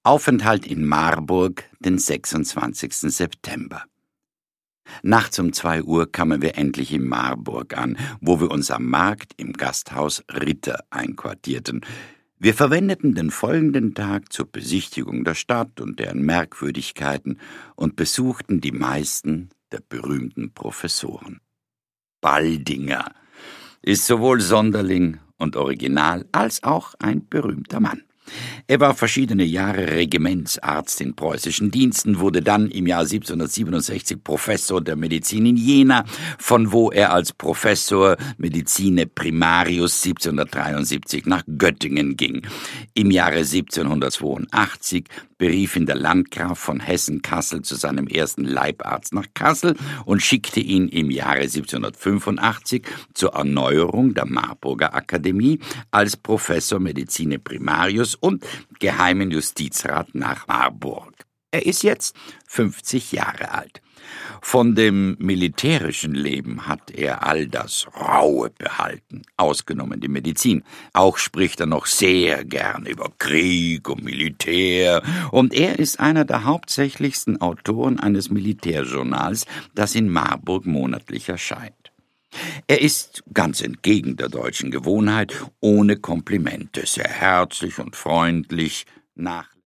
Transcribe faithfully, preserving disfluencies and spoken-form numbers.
Aufenthalt in Marburg, den sechsundzwanzigsten September. Nachts um zwei Uhr kamen wir endlich in Marburg an, wo wir uns am Markt im Gasthaus Ritter einquartierten. Wir verwendeten den folgenden Tag zur Besichtigung der Stadt und deren Merkwürdigkeiten und besuchten die meisten der berühmten Professoren. Baldinger ist sowohl Sonderling und Original als auch ein berühmter Mann. Er war verschiedene Jahre Regimentsarzt in preußischen Diensten, wurde dann im Jahr siebzehnhundertsiebenundsechzig Professor der Medizin in Jena, von wo er als Professor Medicinae Primarius siebzehnhundertdreiundsiebzig nach Göttingen ging. Im Jahre siebzehnhundertzweiundachtzig berief ihn der Landgraf von Hessen-Kassel zu seinem ersten Leibarzt nach Kassel und schickte ihn im Jahre siebzehnhundertfünfundachtzig zur Erneuerung der Marburger Akademie als Professor Medicinae Primarius und geheimen Justizrat nach Marburg. Er ist jetzt fünfzig Jahre alt. Von dem militärischen Leben hat er all das Raue behalten, ausgenommen die Medizin. Auch spricht er noch sehr gern über Krieg und Militär, und er ist einer der hauptsächlichsten Autoren eines Militärjournals, das in Marburg monatlich erscheint. Er ist, ganz entgegen der deutschen Gewohnheit, ohne Komplimente, sehr herzlich und freundlich, nach